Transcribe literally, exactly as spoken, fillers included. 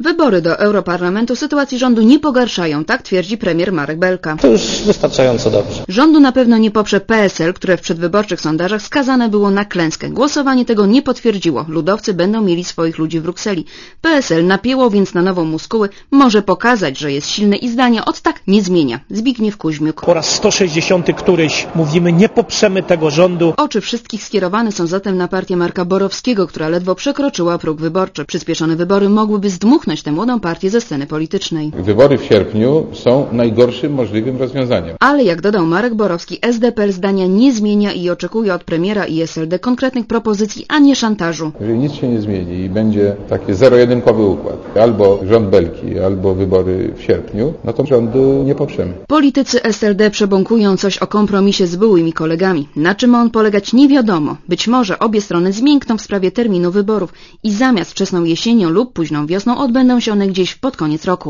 Wybory do Europarlamentu sytuacji rządu nie pogarszają, tak twierdzi premier Marek Belka. To już wystarczająco dobrze. Rządu na pewno nie poprze P S L, które w przedwyborczych sondażach skazane było na klęskę. Głosowanie tego nie potwierdziło. Ludowcy będą mieli swoich ludzi w Brukseli. P S L napięło więc na nową muskuły, może pokazać, że jest silny i zdania od tak nie zmienia. Zbigniew Kuźmiuk. Po raz sto sześćdziesiąty któryś mówimy, nie poprzemy tego rządu. Oczy wszystkich skierowane są zatem na partię Marka Borowskiego, która ledwo przekroczyła próg wyborczy. Przyspieszone wybory mogłyby zdmuchnąć tę młodą partię ze sceny politycznej. Wybory w sierpniu są najgorszym możliwym rozwiązaniem. Ale jak dodał Marek Borowski, S D P L zdania nie zmienia i oczekuje od premiera i S L D konkretnych propozycji, a nie szantażu. Jeżeli nic się nie zmieni i będzie taki zero-jedynkowy układ, albo rząd Belki, albo wybory w sierpniu, no to rządu nie poprzemy. Politycy S L D przebąkują coś o kompromisie z byłymi kolegami. Na czym ma on polegać, nie wiadomo. Być może obie strony zmiękną w sprawie terminu wyborów i zamiast wczesną jesienią lub późną wiosną odbędą się one gdzieś pod koniec roku.